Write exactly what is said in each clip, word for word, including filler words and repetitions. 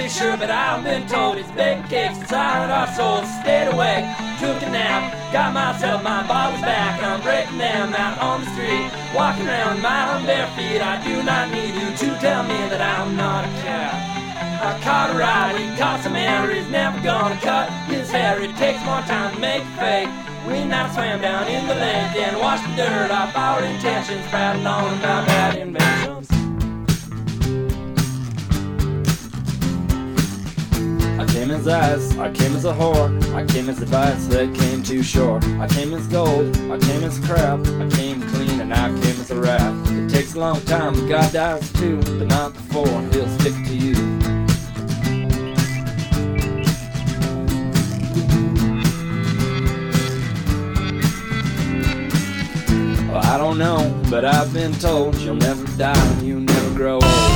really sure, but I've been told it's baked cakes inside our souls. Stayed awake, took a nap, got myself, my body's back. I'm breaking them out on the street, walking around my own bare feet. I do not need you to tell me that I'm not a cat. I caught a ride, he caught some air, he's never gonna cut his hair. It takes more time to make it fake. We now swam down in the lake, then washed the dirt off our intentions, prattling on about bad inventions. I came as ice, I came as a whore, I came as advice that came too short. I came as gold, I came as crap, I came clean and I came as a rat. It takes a long time, but God dies too, but not before he'll stick to you. Well, I don't know, but I've been told you'll never die and you never grow old.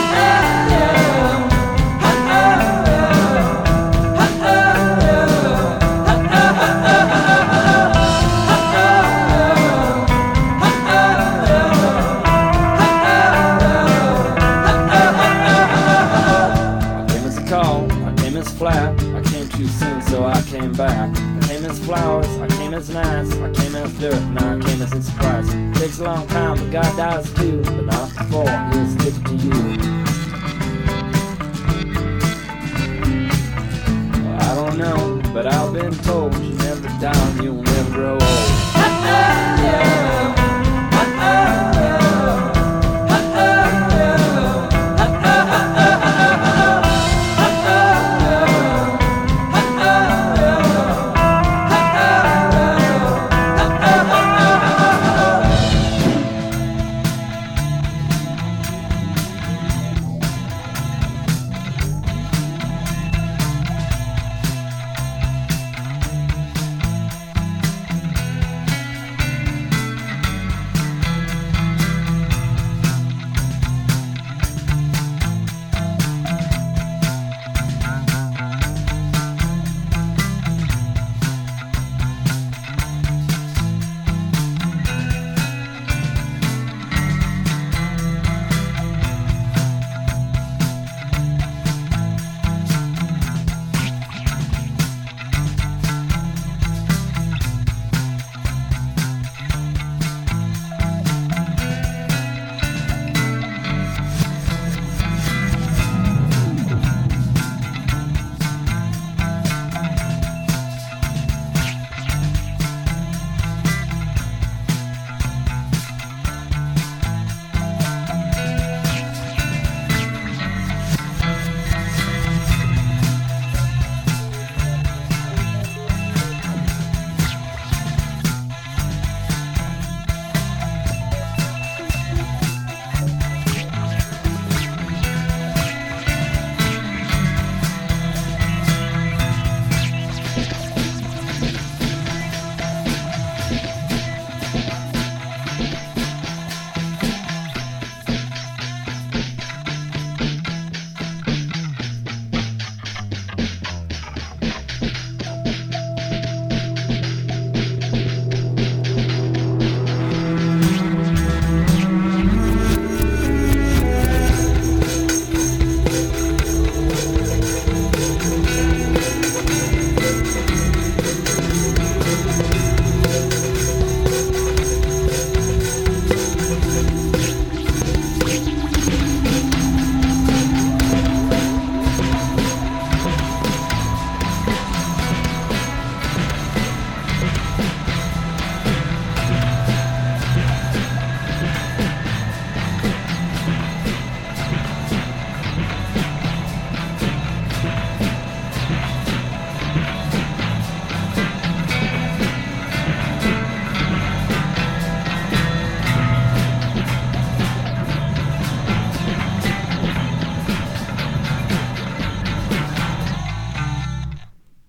Flat. I came too soon, so I came back. I came as flowers, I came as nice, I came as dirt, and I came as a surprise. Takes a long time, but God dies too, but not before he'll stick to you. Well, I don't know, but I've been told you never die and you'll never grow up.